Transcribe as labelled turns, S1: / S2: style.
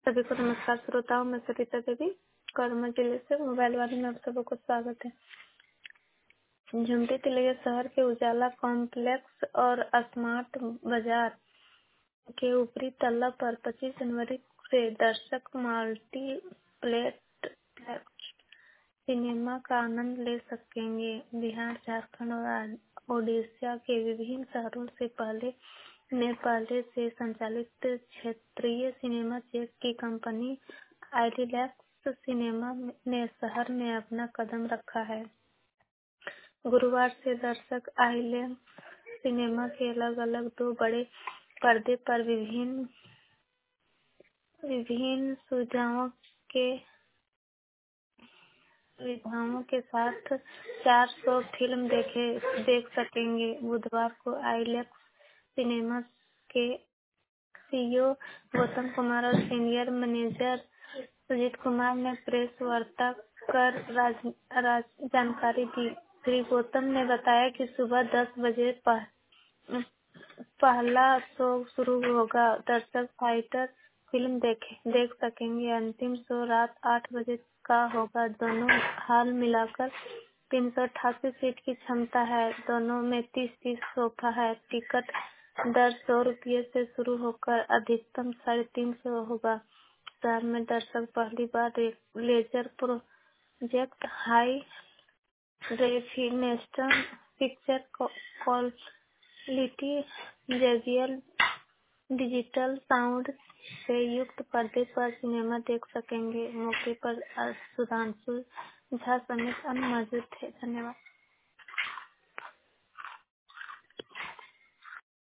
S1: सभी को नमस्कार श्रोताओं, मैं सरिता देवी कोरबा जिले से मोबाइल वाले में आप सबको स्वागत है। झुमरी तिलैया शहर के उजाला कॉम्प्लेक्स और स्मार्ट बाजार के ऊपरी तल्ला पर 25 जनवरी से दर्शक मल्टीप्लेक्स सिनेमा का आनंद ले सकेंगे। बिहार, झारखंड और ओडिशा के विभिन्न शहरों से पहले से संचालित क्षेत्रीय सिनेमा चेक की कंपनी आईलैक्स सिनेमा ने शहर में अपना कदम रखा है। गुरुवार से दर्शक आईलैक्स सिनेमा के अलग अलग दो बड़े पर्दे पर विभिन्न सुविधाओं के साथ 400 फिल्म देख सकेंगे। बुधवार को आईलैक्स सिनेमा के सीईओ गौतम कुमार और सीनियर मैनेजर सुजीत कुमार ने प्रेस वार्ता कर जानकारी दी। श्री गौतम ने बताया कि सुबह 10 बजे पहला शो शुरू होगा। दर्शक फाइटर फिल्म देख सकेंगे। अंतिम शो रात 8 बजे का होगा। दोनों हॉल मिलाकर 388 सीट की क्षमता है। दोनों में 30-30 सोफा है। टिकट दर 100 रुपये से शुरू होकर अधिकतम 350 होगा। शहर में दर्शक पहली बार laser project high definition picture quality JBL digital sound से युक्त पर्दे पर सिनेमा देख सकेंगे। मौके पर सुधांशु झा समेत अन्य मौजूद थे। धन्यवाद।